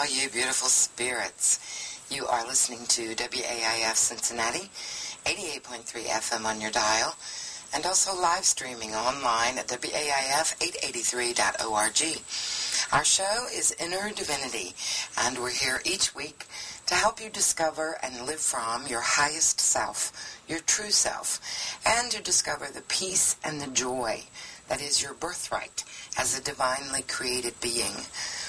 all you beautiful spirits. You are listening to WAIF Cincinnati, 88.3 FM on your dial, and also live streaming online at WAIF883.org. Our show is Inner Divinity, and we're here each week to help you discover and live from your highest self, your true self, and to discover the peace and the joy that is your birthright as a divinely created being.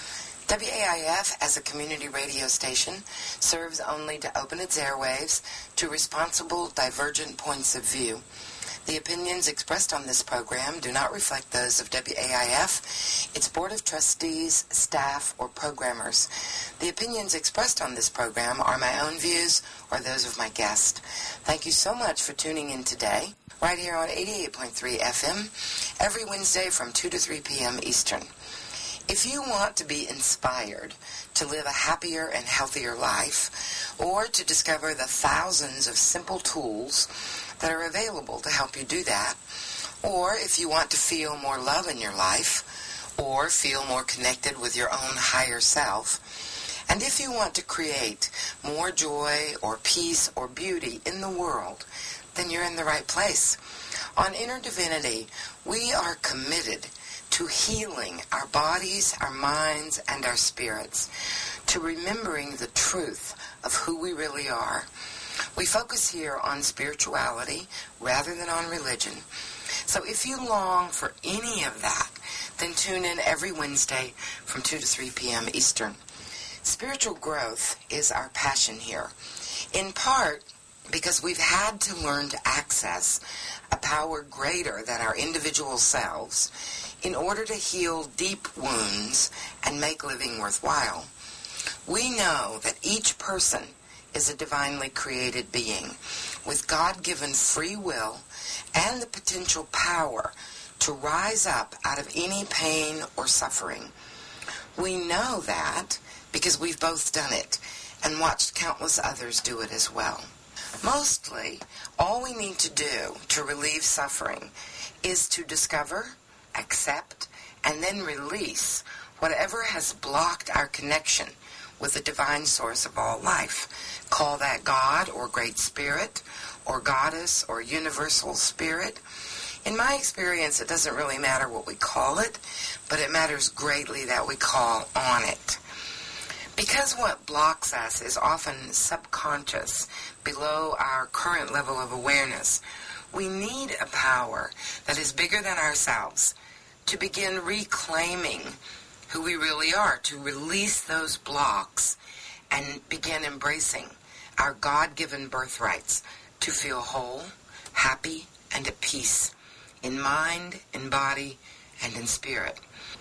WAIF, as a community radio station, serves only to open its airwaves to responsible, divergent points of view. The opinions expressed on this program do not reflect those of WAIF, its Board of Trustees, staff, or programmers. The opinions expressed on this program are my own views or those of my guest. Thank you so much for tuning in today, right here on 88.3 FM, every Wednesday from 2 to 3 p.m. Eastern. If you want to be inspired to live a happier and healthier life, or to discover the thousands of simple tools that are available to help you do that, or if you want to feel more love in your life, or feel more connected with your own higher self, and if you want to create more joy or peace or beauty in the world, then you're in the right place. On Inner Divinity, we are committed to healing our bodies, our minds, and our spirits, to remembering the truth of who we really are. We focus here on spirituality rather than on religion. So if you long for any of that, then tune in every Wednesday from 2 to 3 p.m. Eastern. Spiritual growth is our passion here, in part because we've had to learn to access a power greater than our individual selves in order to heal deep wounds and make living worthwhile. We know that each person is a divinely created being with God-given free will and the potential power to rise up out of any pain or suffering. We know that because we've both done it and watched countless others do it as well. Mostly, all we need to do to relieve suffering is to discover, accept, and then release whatever has blocked our connection with the divine source of all life. Call that God or Great Spirit or Goddess or Universal Spirit. In my experience, it doesn't really matter what we call it, but it matters greatly that we call on it. Because what blocks us is often subconscious, below our current level of awareness, we need a power that is bigger than ourselves to begin reclaiming who we really are, to release those blocks and begin embracing our God-given birthrights to feel whole, happy, and at peace in mind, in body, and in spirit.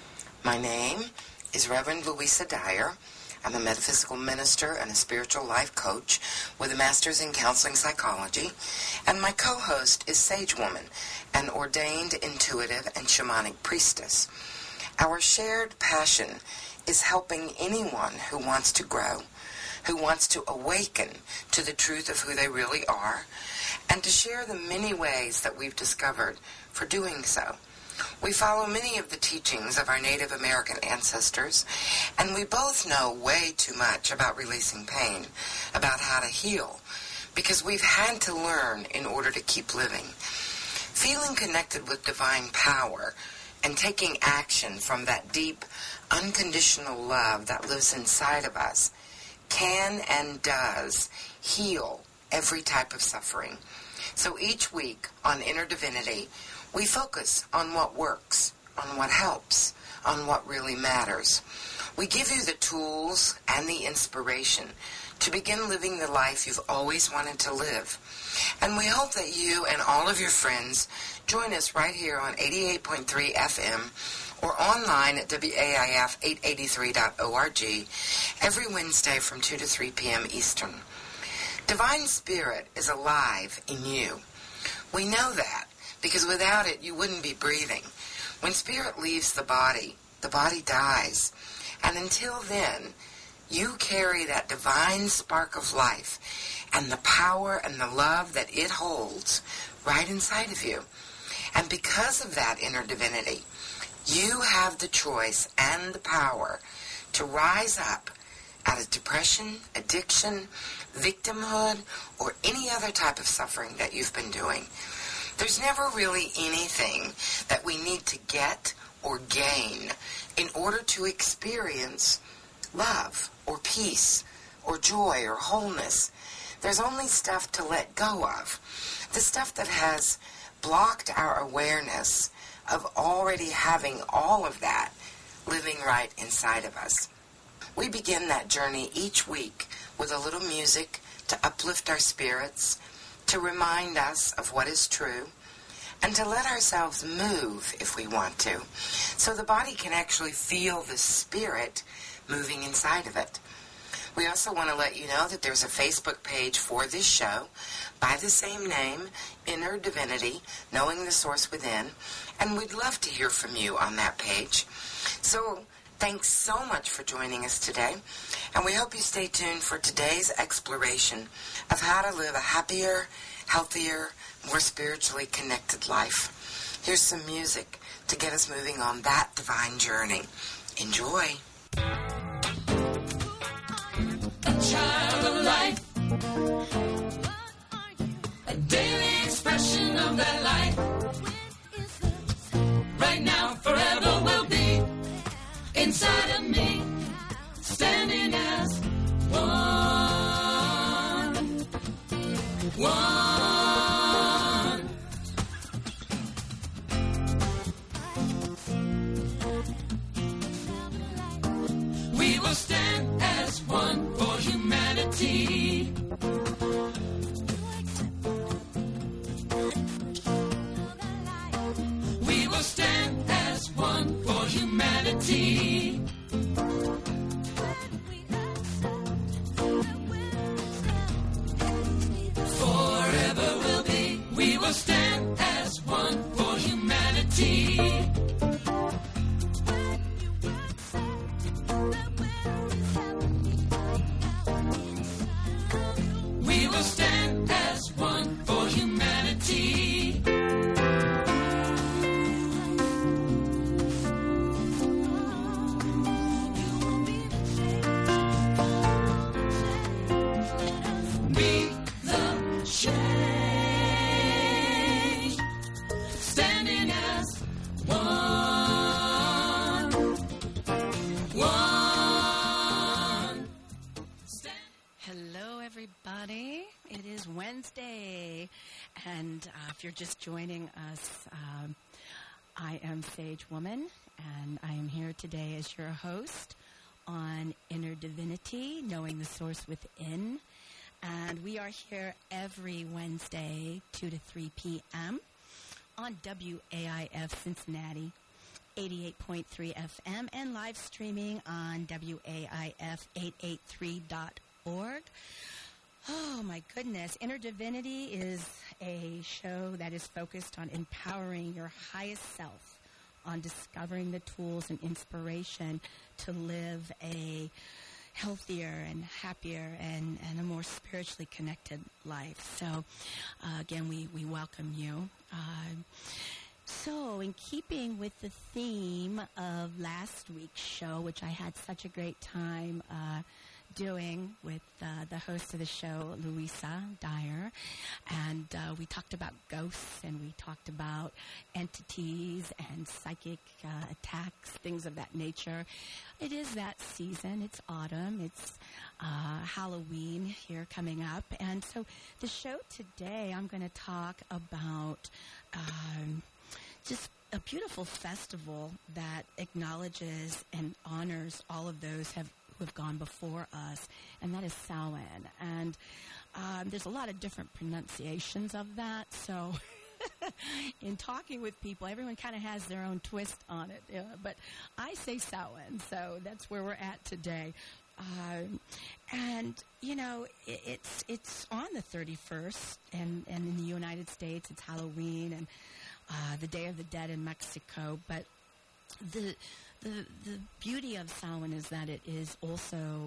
My name is Reverend Louisa Dyer. I'm a metaphysical minister and a spiritual life coach with a master's in counseling psychology, and my co-host is Sage Woman, an ordained intuitive and shamanic priestess. Our shared passion is helping anyone who wants to grow, who wants to awaken to the truth of who they really are, and to share the many ways that we've discovered for doing so. We follow many of the teachings of our Native American ancestors, and we both know way too much about releasing pain, about how to heal, because we've had to learn in order to keep living. Feeling connected with divine power and taking action from that deep, unconditional love that lives inside of us can and does heal every type of suffering. So each week on Inner Divinity, we focus on what works, on what helps, on what really matters. We give you the tools and the inspiration to begin living the life you've always wanted to live. And we hope that you and all of your friends join us right here on 88.3 FM or online at WAIF883.org every Wednesday from 2 to 3 p.m. Eastern. Divine Spirit is alive in you. We know that, because without it, you wouldn't be breathing. When spirit leaves the body dies. And until then, you carry that divine spark of life and the power and the love that it holds right inside of you. And because of that inner divinity, you have the choice and the power to rise up out of depression, addiction, victimhood, or any other type of suffering that you've been doing. There's never really anything that we need to get or gain in order to experience love or peace or joy or wholeness. There's only stuff to let go of. The stuff that has blocked our awareness of already having all of that living right inside of us. We begin that journey each week with a little music to uplift our spirits, to remind us of what is true, and to let ourselves move if we want to, so the body can actually feel the spirit moving inside of it. We also want to let you know that there's a Facebook page for this show by the same name, Inner Divinity, Knowing the Source Within, and we'd love to hear from you on that page. So thanks so much for joining us today, and we hope you stay tuned for today's exploration of how to live a happier, healthier, more spiritually connected life. Here's some music to get us moving on that divine journey. Enjoy. A child of light, a daily expression of that light. Right now, forever will be inside of me, standing as one. We will stand as one for humanity. We will stand as one for humanity. Forever will be. We will stand as one for humanity. We will stand as one for humanity. Be the change, standing as one. Hello, everybody. It is Wednesday, and if you're just joining us, I am Sage Woman, and I am here today as your host on Inner Divinity, Knowing the Source Within, and we are here every Wednesday, 2 to 3 p.m. on WAIF Cincinnati, 88.3 FM, and live streaming on WAIF883.org. Oh, my goodness. Inner Divinity is a show that is focused on empowering your highest self, on discovering the tools and inspiration to live a healthier and happier and a more spiritually connected life. So, again, we welcome you. So, in keeping with the theme of last week's show, which I had such a great time doing with the host of the show, Louisa Dyer, and we talked about ghosts, and we talked about entities and psychic attacks, things of that nature. It is that season. It's autumn. It's Halloween here coming up, and so the show today, I'm going to talk about just a beautiful festival that acknowledges and honors all of those who have gone before us, and that is Samhain. And there's a lot of different pronunciations of that, so in talking with people, everyone kind of has their own twist on it, but I say Samhain, so that's where we're at today. And, you know, it's on the 31st, and in the United States, it's Halloween, and the Day of the Dead in Mexico, but the beauty of Samhain is that it is also,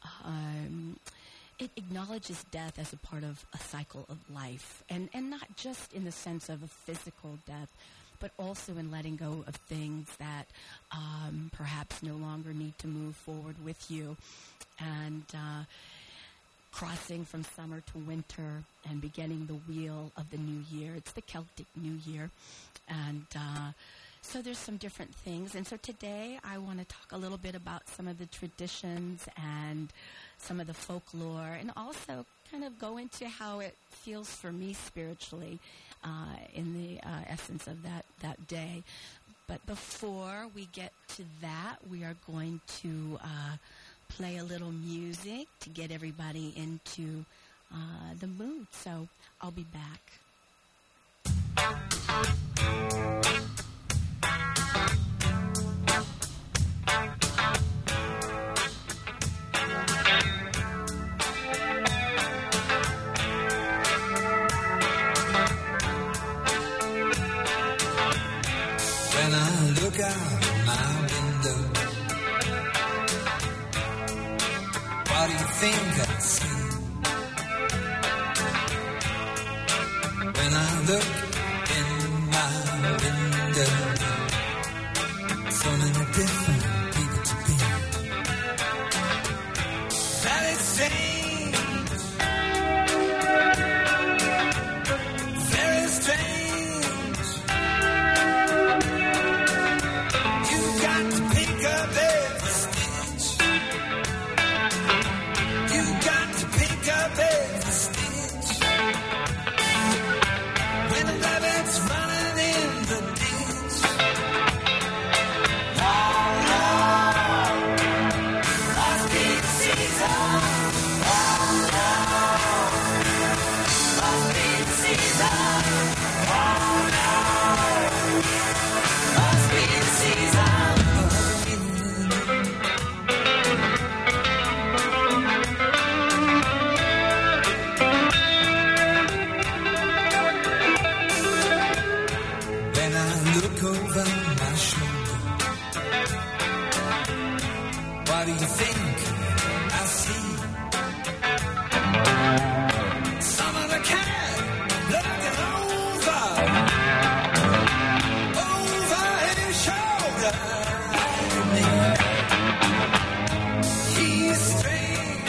it acknowledges death as a part of a cycle of life, and not just in the sense of a physical death, but also in letting go of things that perhaps no longer need to move forward with you. And crossing from summer to winter and beginning the wheel of the new year. It's the Celtic New Year. And so there's some different things. And so today I want to talk a little bit about some of the traditions and some of the folklore, and also kind of go into how it feels for me spiritually in the essence of that day. But before we get to that, we are going to play a little music to get everybody into the mood. So I'll be back. When I look out my window, what do you think I see? When I look in my window, so many different people to be. Very strange, very strange. You got to pick up every stitch. You got to pick up every stitch. When the rabbit's running in the ditch. Oh no, must be the season. Oh no, must be the season. Oh no, must be the season. When I look over my shoulder, what do you think I see? Some of the cat looking over his shoulder at me. He's strange,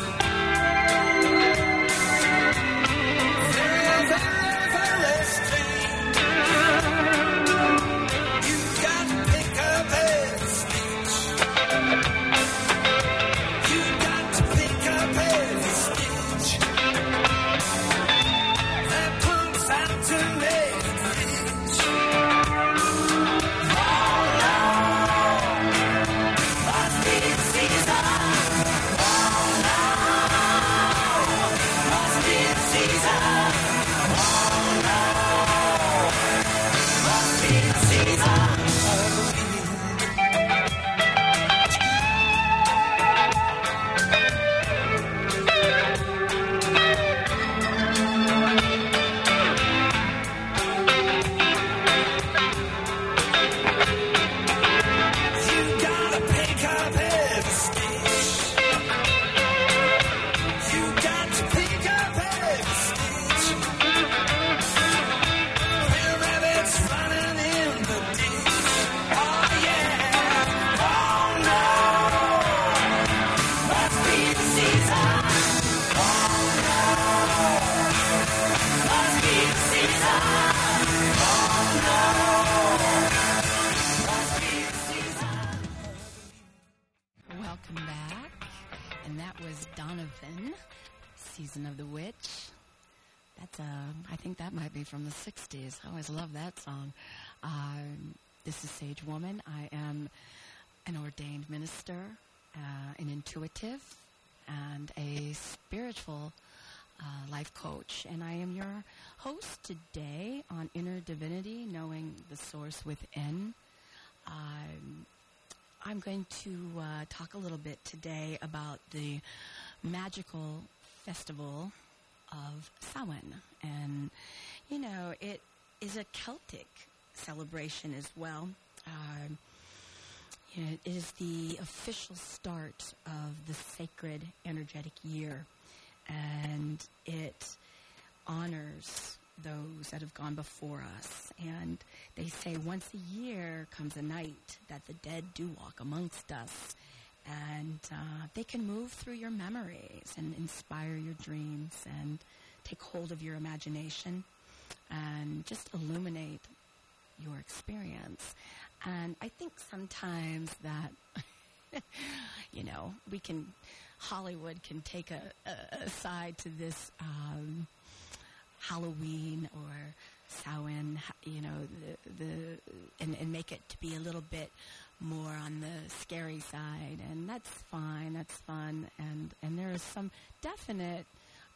very, very, very strange. You got to pick up every stitch. You got to pick up every stitch. That pumps out to make it rich. Oh no, must be the season. Oh no, must be the season. Oh no, must be the season. You gotta pick up every stitch. You got to pick up every stitch. When a rabbit's running in the ditch. Oh yeah. Oh no. Must be the season. Oh no. Must be the season. Oh no. Must be the season. Welcome back. And that was Donovan, Season of the Witch. That's I think that might be from the 60s. I always love that song. This is Sage Woman. I am an ordained minister, an intuitive, and a spiritual life coach. And I am your host today on Inner Divinity, Knowing the Source Within. I'm going to talk a little bit today about the magical festival of Samhain. And, you know, it is a Celtic celebration as well. You know, it is the official start of the sacred energetic year. And it honors those that have gone before us. And they say once a year comes a night that the dead do walk amongst us. And they can move through your memories and inspire your dreams and take hold of your imagination and just illuminate your experience. And I think sometimes that, Hollywood can take a side to this Halloween or Samhain, and make it to be a little bit more on the scary side, and that's fine, that's fun, and there is some definite,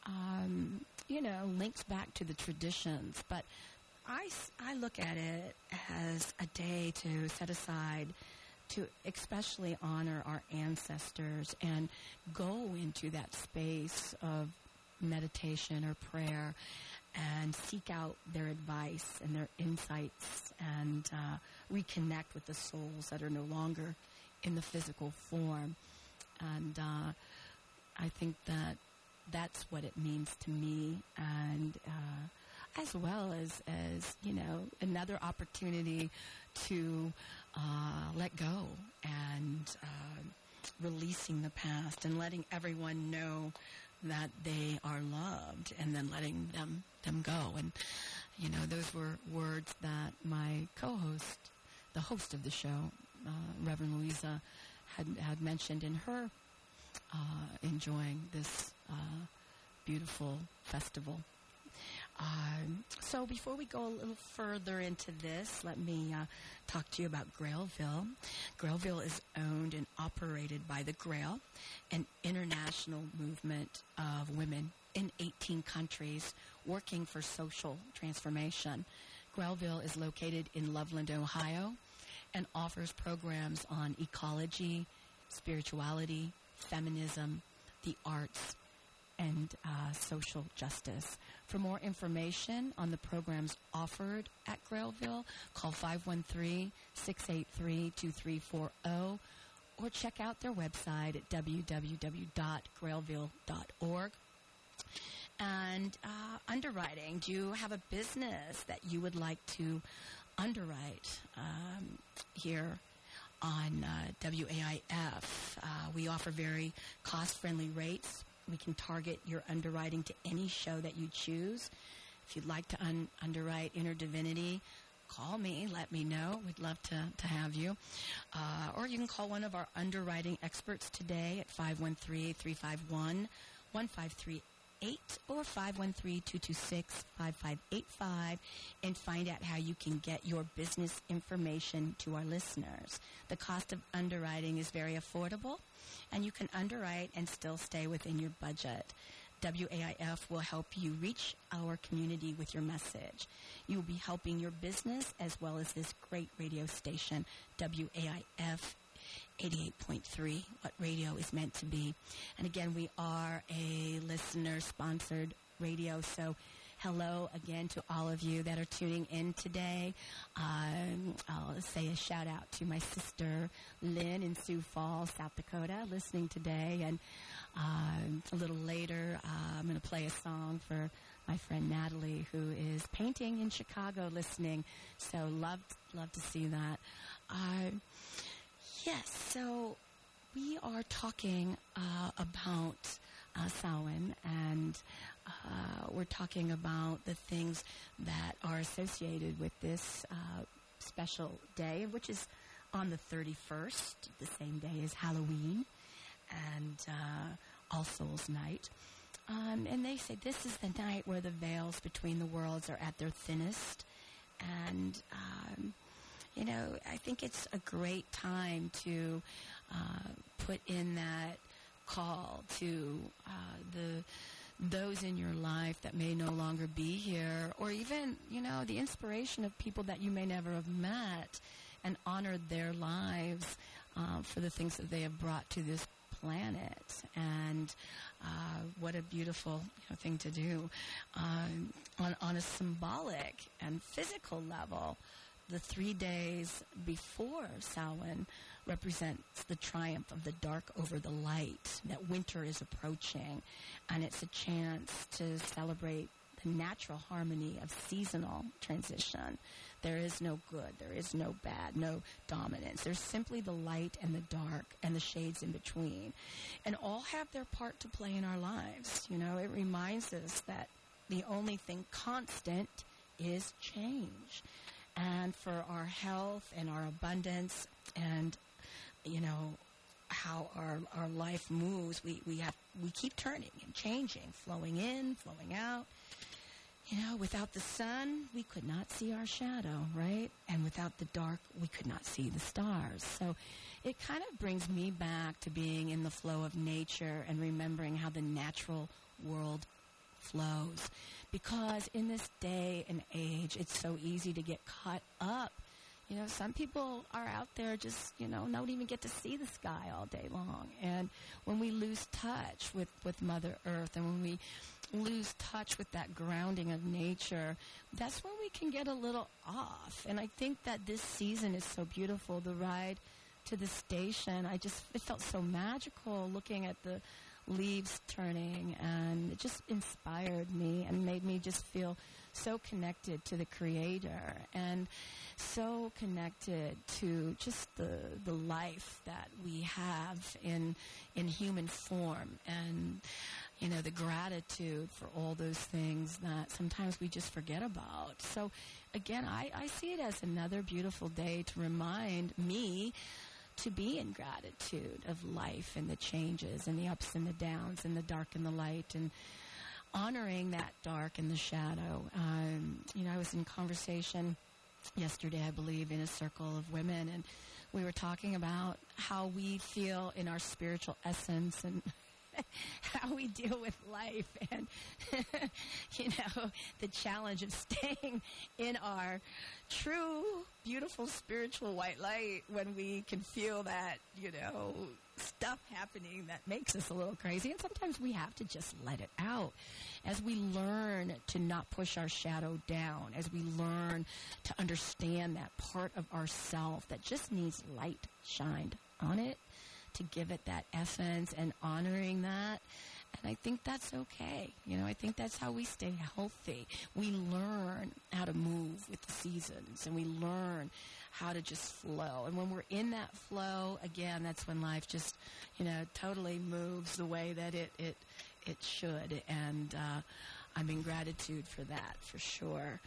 links back to the traditions, but I look at it as a day to set aside to especially honor our ancestors and go into that space of meditation or prayer and seek out their advice and their insights and reconnect with the souls that are no longer in the physical form. And I think that that's what it means to me, and as well as another opportunity to let go and releasing the past and letting everyone know that they are loved, and then letting them go. And those were words that my co-host, the host of the show, Reverend Louisa, had mentioned in her enjoying this beautiful festival. So before we go a little further into this, let me talk to you about Grailville. Grailville is owned and operated by the Grail, an international movement of women in 18 countries working for social transformation. Grailville is located in Loveland, Ohio, and offers programs on ecology, spirituality, feminism, the arts, and social justice. For more information on the programs offered at Grailville, call 513-683-2340 or check out their website at www.grailville.org. And underwriting. Do you have a business that you would like to underwrite here on WAIF? We offer very cost-friendly rates. We can target your underwriting to any show that you choose. If you'd like to underwrite Inner Divinity, call me. Let me know. We'd love to have you. Or you can call one of our underwriting experts today at 513-351-1538 or 513-226-5585 and find out how you can get your business information to our listeners. The cost of underwriting is very affordable, and you can underwrite and still stay within your budget. WAIF will help you reach our community with your message. You will be helping your business as well as this great radio station, WAIF 88.3, what radio is meant to be. And again, we are a listener-sponsored radio, so hello again to all of you that are tuning in today. I'll say a shout-out to my sister Lynn in Sioux Falls, South Dakota, listening today. And a little later, I'm going to play a song for my friend Natalie, who is painting in Chicago, listening. So love to see that. Yes, so we are talking about Samhain, and we're talking about the things that are associated with this special day, which is on the 31st, the same day as Halloween and All Souls Night. And they say this is the night where the veils between the worlds are at their thinnest, and I think it's a great time to put in that call to those in your life that may no longer be here, or even, the inspiration of people that you may never have met, and honored their lives for the things that they have brought to this planet. And what a beautiful thing to do. On a symbolic and physical level, the 3 days before Samhain represents the triumph of the dark over the light, that winter is approaching, and it's a chance to celebrate the natural harmony of seasonal transition. There is no good, there is no bad, no dominance. There's simply the light and the dark and the shades in between. And all have their part to play in our lives. You know, it reminds us that the only thing constant is change. And for our health and our abundance and, you know, how our life moves, we keep turning and changing, flowing in, flowing out. You know, without the sun, we could not see our shadow, right? And without the dark, we could not see the stars. So it kind of brings me back to being in the flow of nature and remembering how the natural world flows. Because in this day and age, it's so easy to get caught up. You know, some people are out there just, you know, don't even get to see the sky all day long. And when we lose touch with Mother Earth and when we lose touch with that grounding of nature, that's when we can get a little off. And I think that this season is so beautiful. The ride to the station, it felt so magical looking at the leaves turning, and it just inspired me and made me just feel so connected to the Creator and so connected to just the life that we have in human form, and you know, the gratitude for all those things that sometimes we just forget about. So again, I see it as another beautiful day to remind me to be in gratitude of life and the changes and the ups and the downs and the dark and the light, and honoring that dark and the shadow. You know, I was in conversation yesterday, I believe, in a circle of women, and we were talking about how we feel in our spiritual essence and how we deal with life and, you know, the challenge of staying in our true, beautiful spiritual white light when we can feel that, you know, stuff happening that makes us a little crazy. And sometimes we have to just let it out as we learn to not push our shadow down, as we learn to understand that part of ourself that just needs light shined on it, to give it that essence and honoring that. And I think that's okay. You know, I think that's how we stay healthy. We learn how to move with the seasons, and we learn how to just flow. And when we're in that flow, again, that's when life just, you know, totally moves the way that it should. And I'm in gratitude for that, for sure.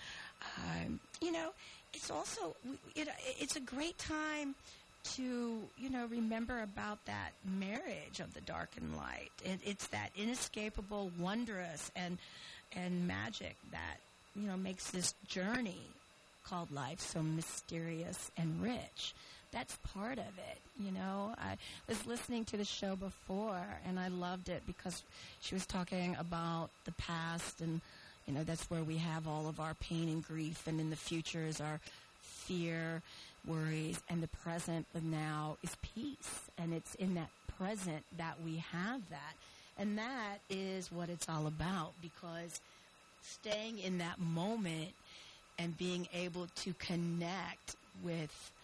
You know, it's also, it's a great time to, you know, remember about that marriage of the dark and light. It's that inescapable, wondrous, and magic that, you know, makes this journey called life so mysterious and rich. That's part of it, you know. I was listening to the show before, and I loved it because she was talking about the past, and, you know, that's where we have all of our pain and grief, and in the future is our fear, worries, and the present, the now is peace. And it's in that present that we have that. And that is what it's all about, because staying in that moment and being able to connect with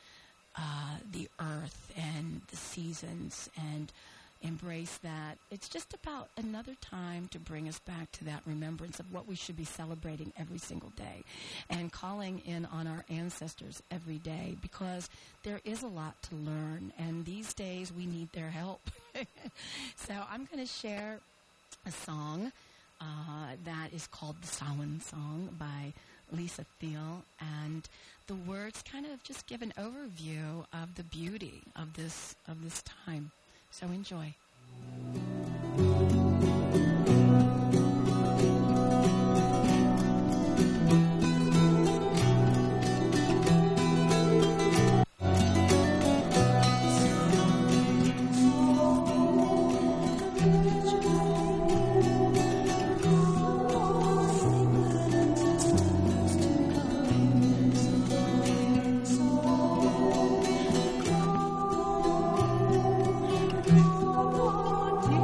the earth and the seasons and embrace that, it's just about another time to bring us back to that remembrance of what we should be celebrating every single day and calling in on our ancestors every day, because there is a lot to learn, and these days we need their help. So I'm going to share a song that is called the Samhain Song by Lisa Thiel, and the words kind of just give an overview of the beauty of this time. So enjoy. Oh,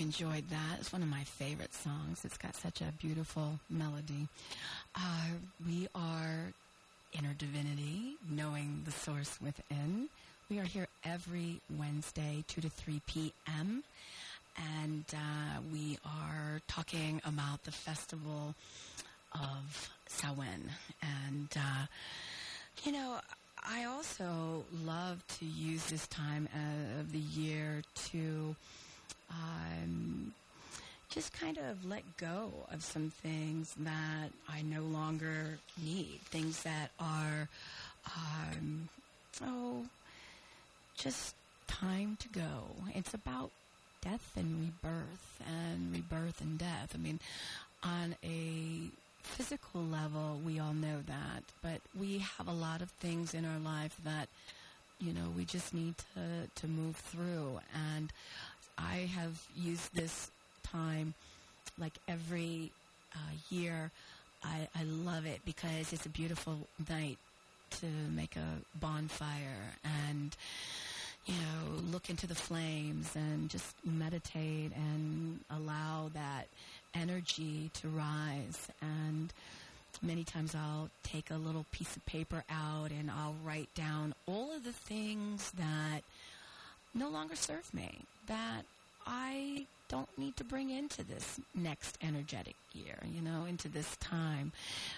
enjoyed that. It's one of my favorite songs. It's got such a beautiful melody. We are Inner Divinity, Knowing the Source Within. We are here every Wednesday, 2 to 3 p.m., and we are talking about the festival of Samhain. And, I also love to use this time of the year to just kind of let go of some things that I no longer need, things that are, just time to go. It's about death and rebirth and death. I mean, on a physical level, we all know that, but we have a lot of things in our life that, we just need to move through. And I have used this time, like every year. I love it because it's a beautiful night to make a bonfire and, look into the flames and just meditate and allow that energy to rise. And many times I'll take a little piece of paper out and I'll write down all of the things that no longer serve me, that I don't need to bring into this next energetic year, into this time.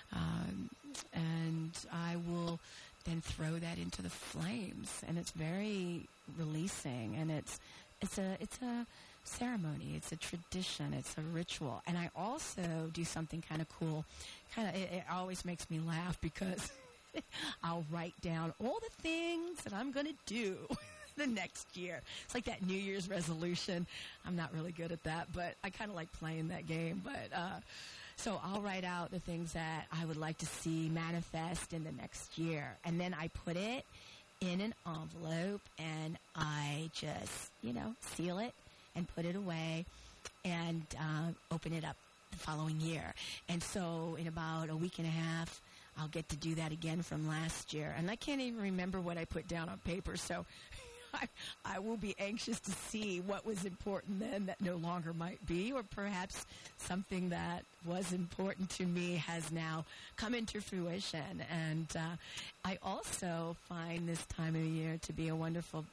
And I will then throw that into the flames, and it's very releasing, and it's a ceremony, it's a tradition, it's a ritual. And I also do something kind of cool. It always makes me laugh because I'll write down all the things that I'm going to do the next year. It's like that New Year's resolution. I'm not really good at that, but I kind of like playing that game. But so I'll write out the things that I would like to see manifest in the next year, and then I put it in an envelope, and I just, seal it and put it away and open it up the following year. And so in about a week and a half, I'll get to do that again from last year. And I can't even remember what I put down on paper, so I will be anxious to see what was important then that no longer might be, or perhaps something that was important to me has now come into fruition. And I also find this time of the year to be a wonderful,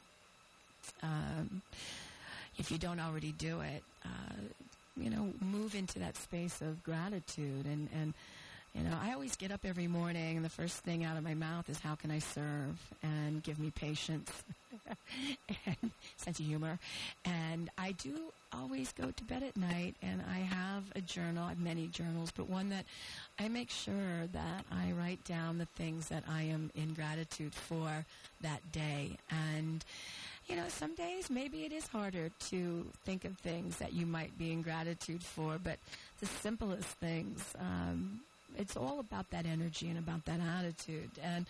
if you don't already do it, move into that space of gratitude. And I always get up every morning, and the first thing out of my mouth is, how can I serve? And give me patience and sense of humor. And I do always go to bed at night, and I have a journal. I have many journals, but one that I make sure that I write down the things that I am in gratitude for that day. And some days maybe it is harder to think of things that you might be in gratitude for, but the simplest things, it's all about that energy and about that attitude. And,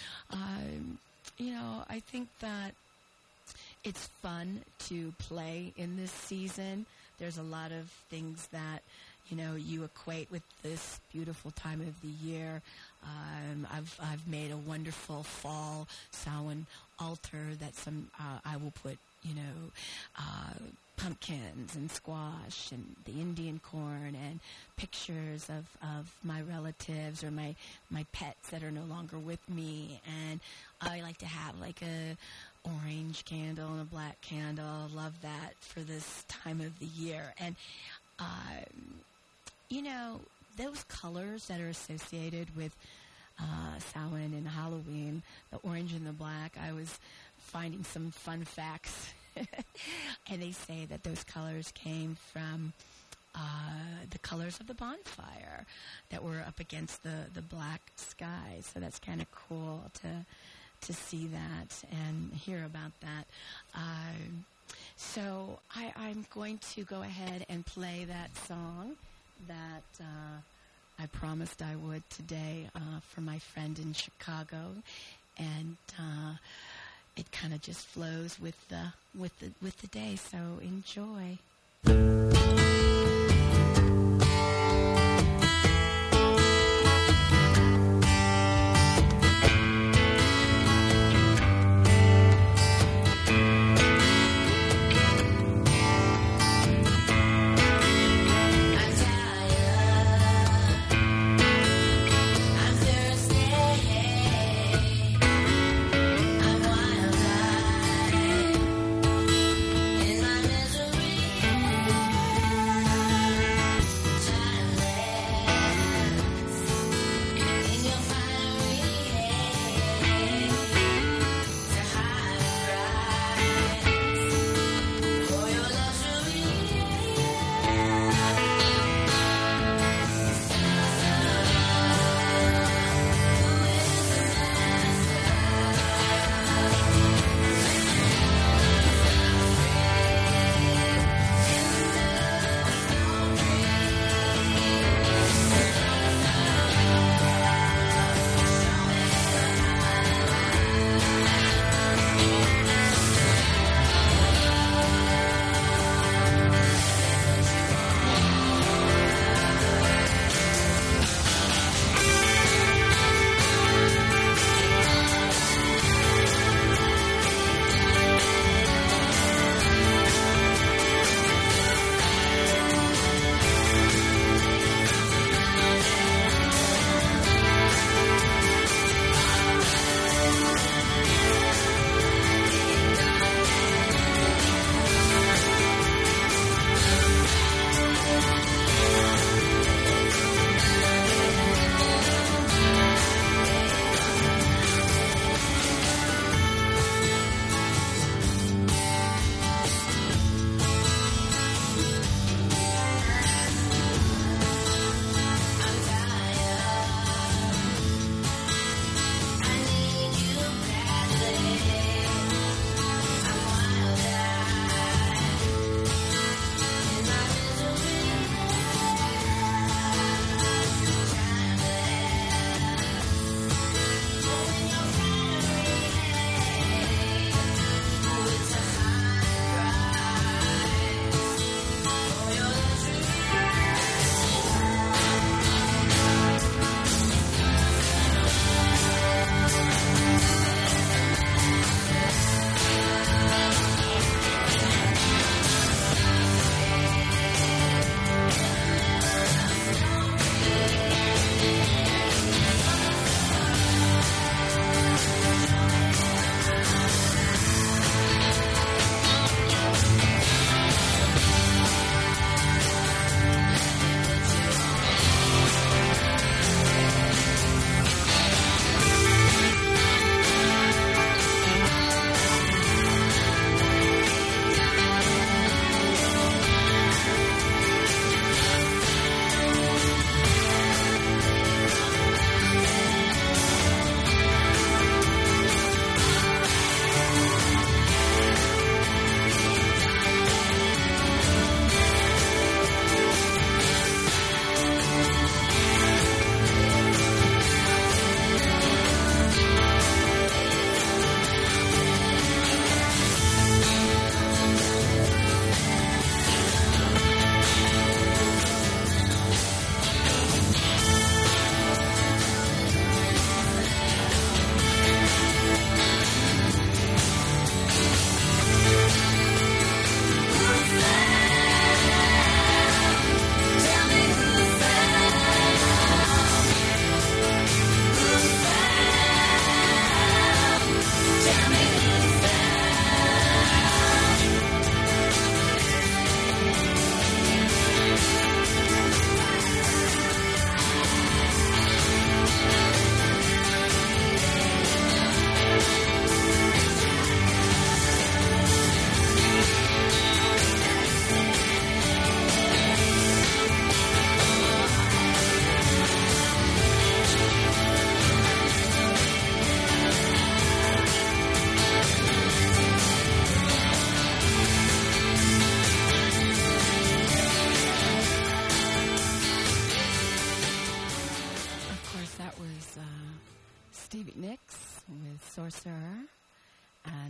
I think that it's fun to play in this season. There's a lot of things that, you equate with this beautiful time of the year. I've made a wonderful fall Samhain altar that I will put, pumpkins and squash and the Indian corn and pictures of my relatives or my pets that are no longer with me. And I like to have like a orange candle and a black candle. Love that for this time of the year. And, those colors that are associated with Samhain and Halloween, the orange and the black, I was finding some fun facts. And they say that those colors came from the colors of the bonfire that were up against the black sky. So that's kind of cool to see that and hear about that. So I'm going to go ahead and play that song that I promised I would today for my friend in Chicago. And it kind of just flows with the day. So enjoy.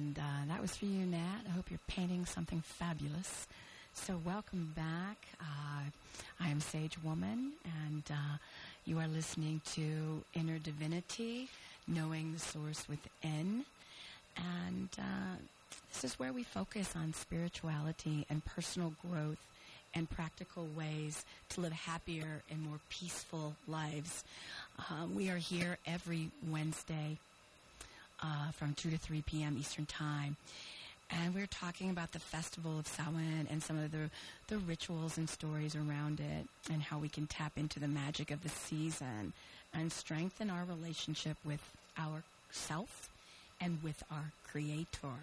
And that was for you, Nat. I hope you're painting something fabulous. So welcome back. I am Sage Woman, and you are listening to Inner Divinity, Knowing the Source Within. And this is where we focus on spirituality and personal growth and practical ways to live happier and more peaceful lives. We are here every Wednesday from 2 to 3 p.m. Eastern Time. And we're talking about the Festival of Samhain and some of the rituals and stories around it and how we can tap into the magic of the season and strengthen our relationship with ourself and with our Creator.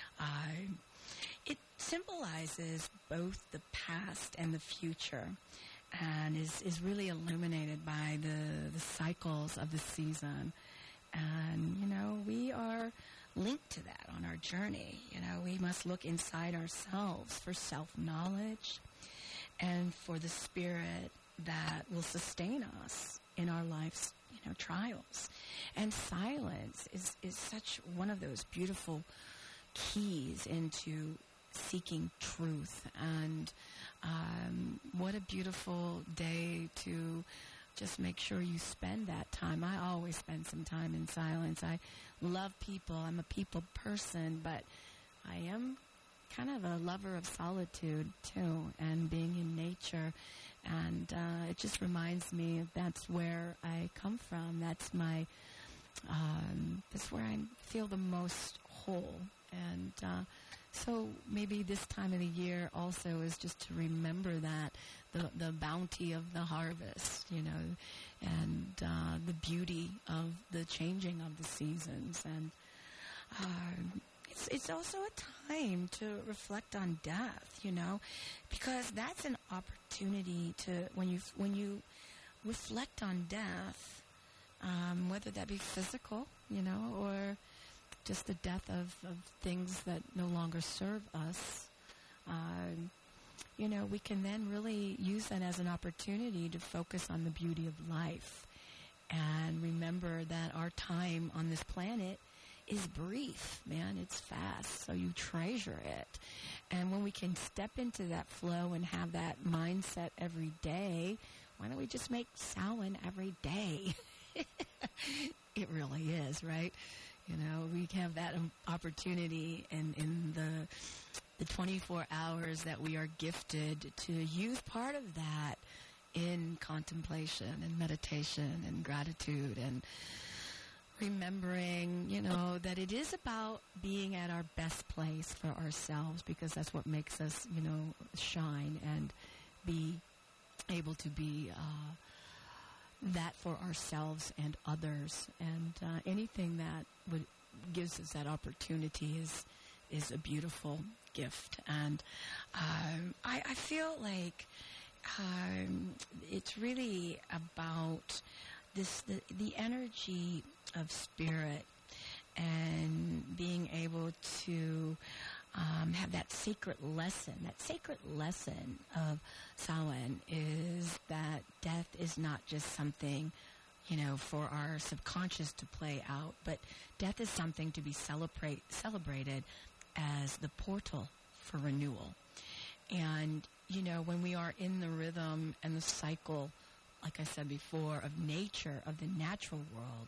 It symbolizes both the past and the future and is really illuminated by the cycles of the season. And, you know, we are linked to that on our journey. You know, we must look inside ourselves for self-knowledge and for the spirit that will sustain us in our life's, you know, trials. And silence is such one of those beautiful keys into seeking truth. And what a beautiful day to just make sure you spend that time. I always spend some time in silence. I love people. I'm a people person, but I am kind of a lover of solitude too, and being in nature. And it just reminds me that's where I come from. That's my, that's where I feel the most whole. And so maybe this time of the year also is just to remember that, the bounty of the harvest, you know, and the beauty of the changing of the seasons. And it's also a time to reflect on death, you know, because that's an opportunity to, when you reflect on death, whether that be physical, you know, or just the death of things that no longer serve us, you know, we can then really use that as an opportunity to focus on the beauty of life and remember that our time on this planet is brief, man. It's fast, so you treasure it. And when we can step into that flow and have that mindset every day, why don't we just make Samhain every day? It really is, right? You know, we have that opportunity in the 24 hours that we are gifted to use part of that in contemplation and meditation and gratitude and remembering, you know, that it is about being at our best place for ourselves, because that's what makes us, you know, shine and be able to be that for ourselves and others. And anything that gives us that opportunity is a beautiful gift. And I feel like it's really about the energy of spirit and being able to have that sacred lesson. That sacred lesson of Samhain is that death is not just something, you know, for our subconscious to play out, but death is something to be celebrated as the portal for renewal. And, you know, when we are in the rhythm and the cycle, like I said before, of nature, of the natural world,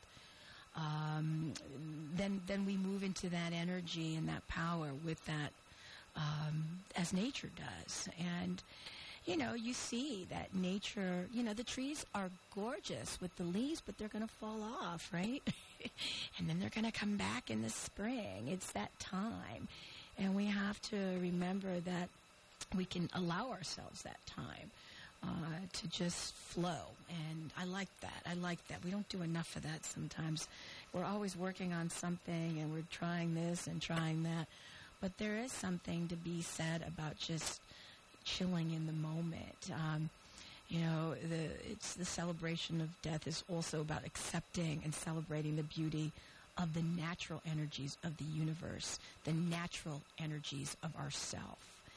then we move into that energy and that power with that, as nature does. And, you know, you see that nature, you know, the trees are gorgeous with the leaves, but they're going to fall off, right? And then they're going to come back in the spring. It's that time. And we have to remember that we can allow ourselves that time to just flow. And I like that. We don't do enough of that sometimes. We're always working on something, and we're trying this and trying that. But there is something to be said about just chilling in the moment. You know, it's the celebration of death is also about accepting and celebrating the beauty of the natural energies of the universe, the natural energies of ourself.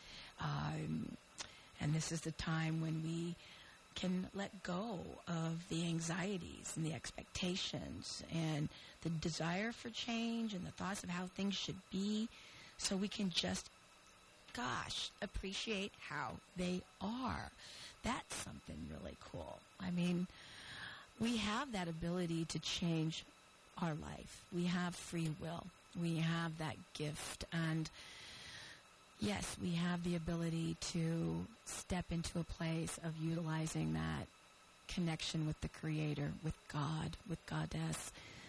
And this is the time when we can let go of the anxieties and the expectations and the desire for change and the thoughts of how things should be, so we can just, appreciate how they are. That's something really cool. I mean, we have that ability to change our life. We have free will. We have that gift. And yes, we have the ability to step into a place of utilizing that connection with the Creator, with God, with Goddess,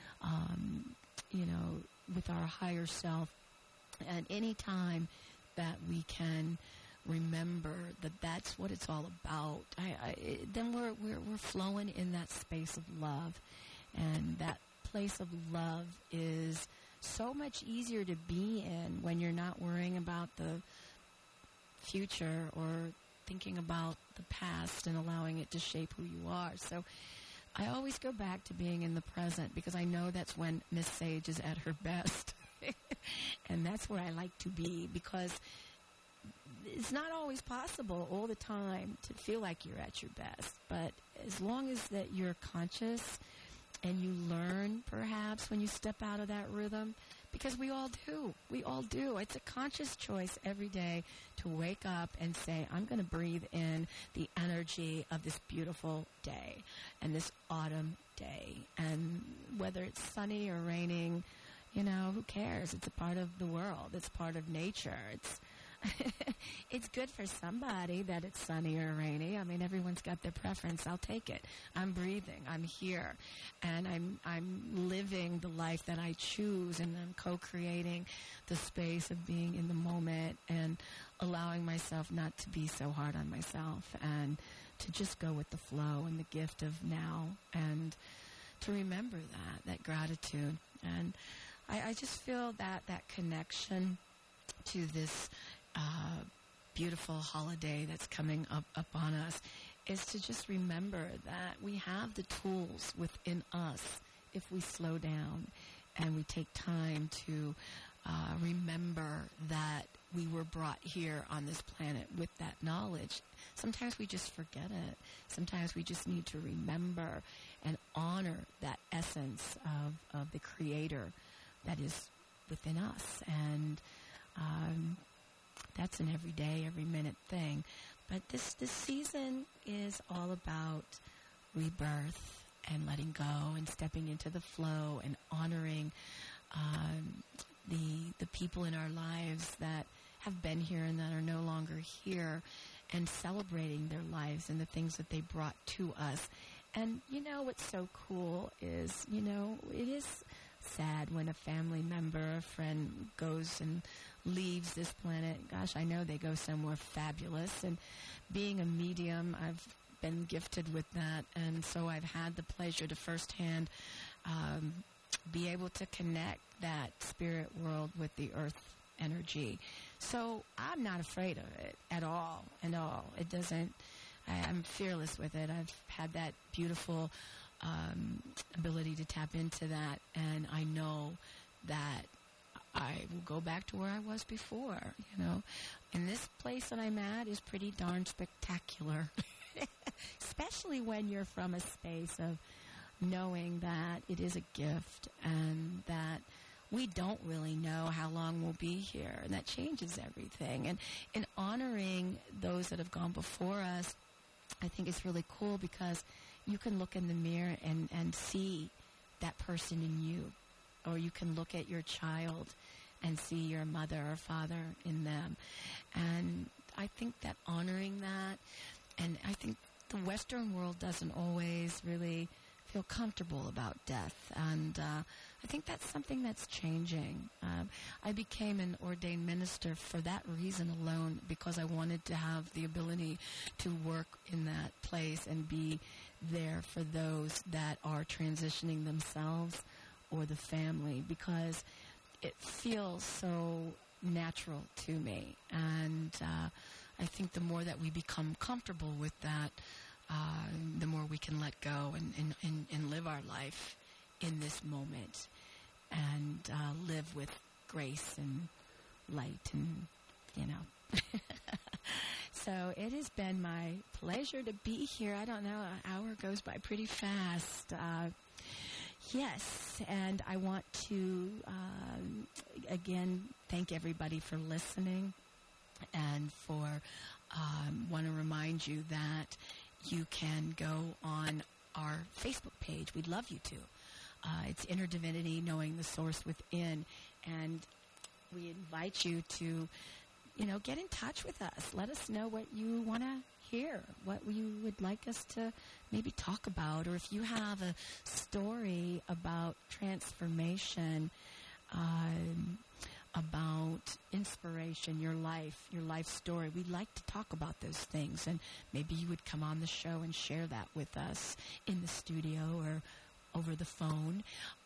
with our higher self. And any time that we can remember that that's what it's all about, then we're flowing in that space of love. And that place of love is so much easier to be in when you're not worrying about the future or thinking about the past and allowing it to shape who you are. So I always go back to being in the present, because I know that's when Miss Sage is at her best. And that's where I like to be, because it's not always possible all the time to feel like you're at your best. But as long as that you're conscious and you learn, perhaps, when you step out of that rhythm, because we all do. We all do. It's a conscious choice every day to wake up and say, I'm going to breathe in the energy of this beautiful day and this autumn day. And whether it's sunny or raining, who cares? It's a part of the world. It's part of nature. It's good for somebody that it's sunny or rainy. I mean, everyone's got their preference. I'll take it. I'm breathing. I'm here. And I'm living the life that I choose, and I'm co-creating the space of being in the moment and allowing myself not to be so hard on myself, and to just go with the flow and the gift of now, and to remember that gratitude. And I just feel that connection to this beautiful holiday that's coming up on us is to just remember that we have the tools within us if we slow down and we take time to remember that we were brought here on this planet with that knowledge. Sometimes we just forget it. Sometimes we just need to remember and honor that essence of the Creator that is within us. And that's an everyday, every minute thing. But this season is all about rebirth and letting go and stepping into the flow and honoring the people in our lives that have been here and that are no longer here, and celebrating their lives and the things that they brought to us. And what's so cool is, it is sad when a family member, a friend goes and leaves this planet. Gosh, I know they go somewhere fabulous. And being a medium, I've been gifted with that. And so I've had the pleasure to firsthand be able to connect that spirit world with the earth energy. So I'm not afraid of it at all. It doesn't, I'm fearless with it. I've had that beautiful ability to tap into that, and I know that I will go back to where I was before, And this place that I'm at is pretty darn spectacular, especially when you're from a space of knowing that it is a gift and that we don't really know how long we'll be here, and that changes everything. And in honoring those that have gone before us, I think it's really cool, because you can look in the mirror and see that person in you. Or you can look at your child and see your mother or father in them. And I think that honoring that, and I think the Western world doesn't always really feel comfortable about death. And I think that's something that's changing. I became an ordained minister for that reason alone, because I wanted to have the ability to work in that place and be there for those that are transitioning themselves or the family, because it feels so natural to me. And I think the more that we become comfortable with that, the more we can let go and live our life in this moment, and live with grace and light, and So it has been my pleasure to be here. I don't know, an hour goes by pretty fast. Yes, and I want to, again, thank everybody for listening and for, want to remind you that you can go on our Facebook page. We'd love you to. It's Inner Divinity, Knowing the Source Within, and we invite you to, get in touch with us. Let us know what you want to hear, what you would like us to maybe talk about, or if you have a story about transformation, about inspiration, your life story. We'd like to talk about those things, and maybe you would come on the show and share that with us in the studio or over the phone.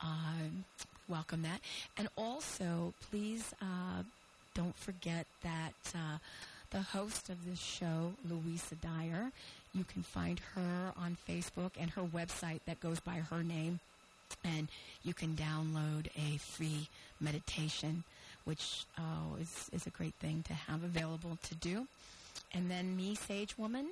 Welcome that. And also, please don't forget that the host of this show, Louisa Dyer, you can find her on Facebook and her website that goes by her name. And you can download a free meditation, which is a great thing to have available to do. And then me, Sage Woman,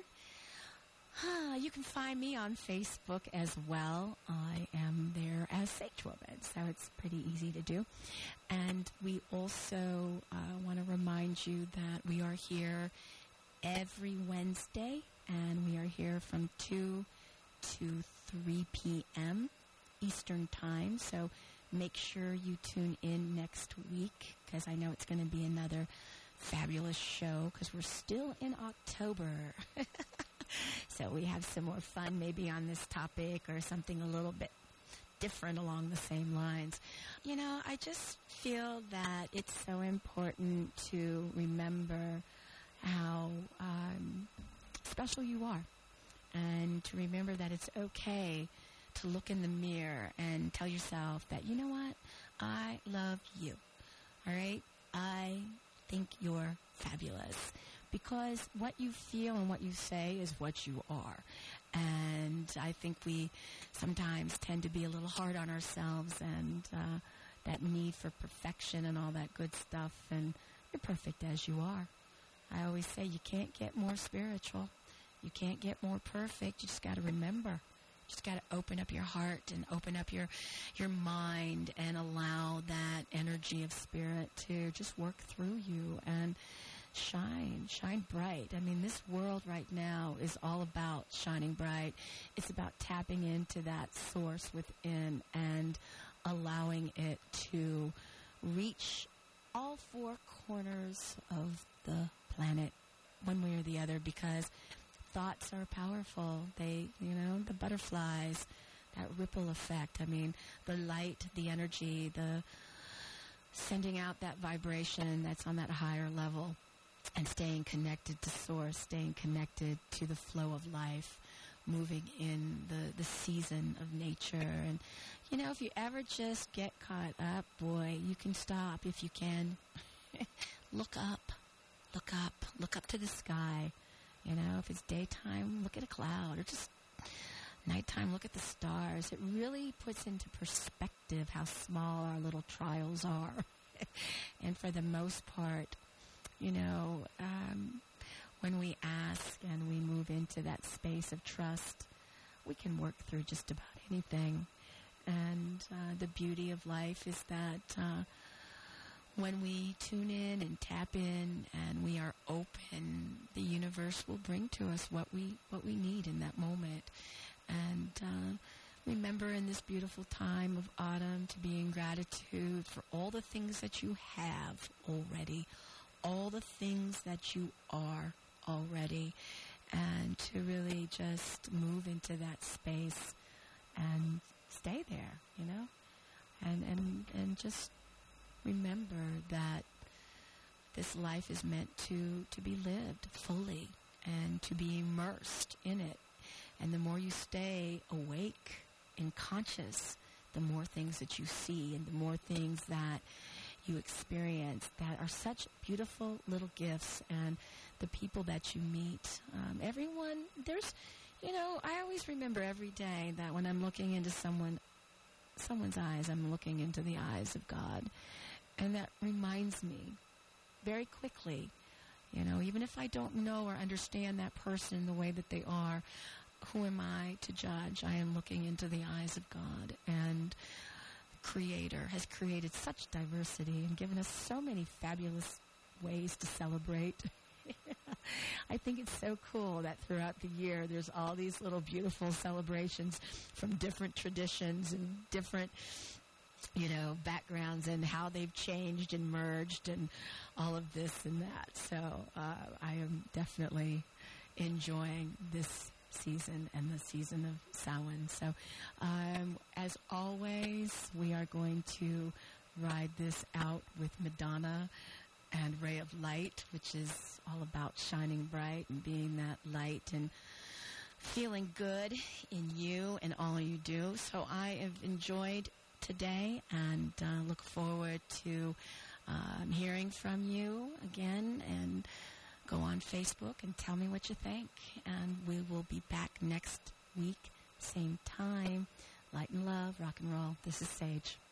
you can find me on Facebook as well. I am there as Sage Woman, so it's pretty easy to do. And we also want to remind you that we are here every Wednesday, and we are here from 2 to 3 p.m. Eastern Time, so make sure you tune in next week, because I know it's going to be another fabulous show, because we're still in October. So we have some more fun maybe on this topic or something a little bit different along the same lines. I just feel that it's so important to remember how special you are, and to remember that it's okay to look in the mirror and tell yourself that, you know what, I love you, all right? I think you're fabulous, because what you feel and what you say is what you are. And I think we sometimes tend to be a little hard on ourselves, and that need for perfection and all that good stuff, and you're perfect as you are. I always say you can't get more spiritual. You can't get more perfect. You just got to remember. Just got to open up your heart and open up your mind and allow that energy of spirit to just work through you and shine bright. I mean, this world right now is all about shining bright. It's about tapping into that source within and allowing it to reach all four corners of the planet one way or the other, because thoughts are powerful. They, the butterflies, that ripple effect. I mean, the light, the energy, the sending out that vibration that's on that higher level, and staying connected to source, staying connected to the flow of life, moving in the season of nature. And, if you ever just get caught up, boy, you can stop if you can. Look up to the sky. If it's daytime, look at a cloud, or just nighttime, look at the stars. It really puts into perspective how small our little trials are. And for the most part, when we ask and we move into that space of trust, we can work through just about anything. And the beauty of life is that when we tune in and tap in and we are open, the universe will bring to us what we need in that moment. And remember, in this beautiful time of autumn, to be in gratitude for all the things that you have already, all the things that you are already, and to really just move into that space and stay there, and just remember that this life is meant to be lived fully and to be immersed in it. And the more you stay awake and conscious, the more things that you see and the more things that you experience that are such beautiful little gifts. And the people that you meet, everyone, there's, I always remember every day that when I'm looking into someone's eyes, I'm looking into the eyes of God. And that reminds me very quickly, even if I don't know or understand that person the way that they are, who am I to judge? I am looking into the eyes of God, and Creator has created such diversity and given us so many fabulous ways to celebrate. I think it's so cool that throughout the year there's all these little beautiful celebrations from different traditions and different, backgrounds, and how they've changed and merged and all of this and that. So I am definitely enjoying this season and the season of Samhain. So as always, we are going to ride this out with Madonna and Ray of Light, which is all about shining bright and being that light and feeling good in you and all you do. So I have enjoyed today and look forward to hearing from you again, and go on Facebook and tell me what you think. And we will be back next week, same time. Light and love, rock and roll. This is Sage.